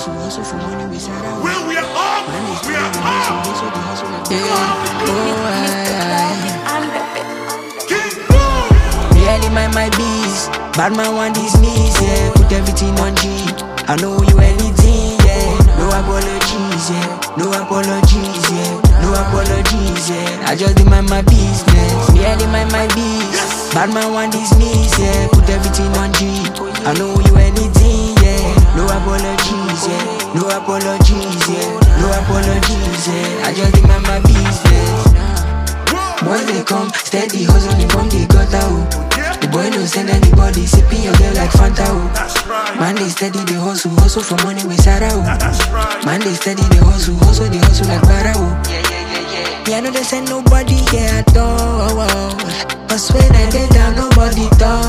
hustle for money, we side out. When we are up, we are up. Really mind my bees, bad man want these knees, yeah. Put everything on G, I know you anything, yeah. No apologies, yeah. No apologies, yeah. No apologies, yeah. I just demand my business. Really mind my bees, bad man want these knees, yeah. Put everything on G, I know you anything, yeah. No apologies, yeah. No apologies, yeah. No apologies, yeah. I just demand my business. Boys they come, steady hustling from the gutter, oh. The boy don't send anybody, sipping your girl like Fanta, oh. Man they steady, they hustle for money with Sarah, oh. Man they steady, they hustle like Bara, oh. Yeah, I know they send nobody here at all, but when I get down, nobody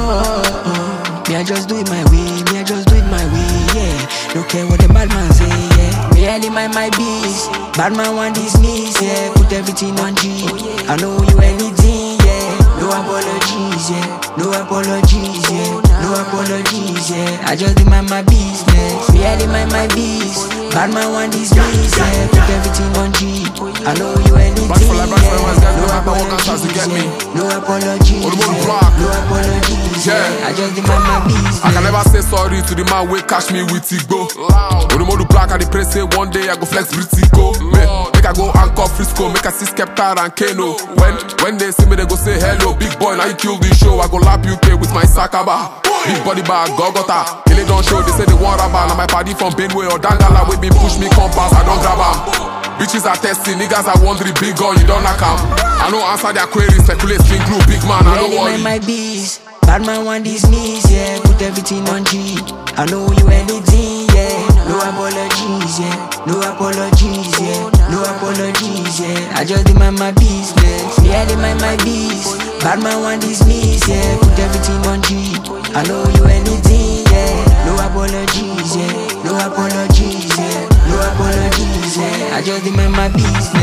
talk. Me I just do it my way, me I just do it my way, yeah. Don't care what the bad man say, yeah. Really mind my bees, bad man want these knees, yeah. Put everything on G, I know you anything, yeah. No apologies, yeah. No apologies, yeah. No apologies, yeah. I just demand my business. Really mind my bees, bad man want these knees, yeah. Put everything on G, I know you anything, yeah. No apologies, yeah. No apologies, yeah. No apologies, yeah. I just demand my business. I can never say sorry to the man wey catch me with Igbo. Odumodu black, I dey pray say one day I go flex Britico. Make I go anchor Frisco, make I see Skepta and Kano. When they see me, they go say hello, big boy. Now you kill the show. I go lap UK with my Sakaba. Big body bag, Gogota. Kele don't show, they say they want rubber. Now my party from Benway or Dangala with me push me compass, I don't grab them. Bitches are testing, niggas are wondering, big gun, you don't knock them. I don't answer their queries, speculate, string glue, big man, I don't worry. My bees, bad man want these knees, yeah. Put everything on G, I know you anything, yeah. No apologies, yeah. No apologies, yeah. No apologies, yeah. I just demand my business. Really mind my bees, bad man want these knees, yeah. Put everything on G, I know you anything, yeah. No apologies, yeah. No apologies, yeah. No apologies, yeah. I just demand my business.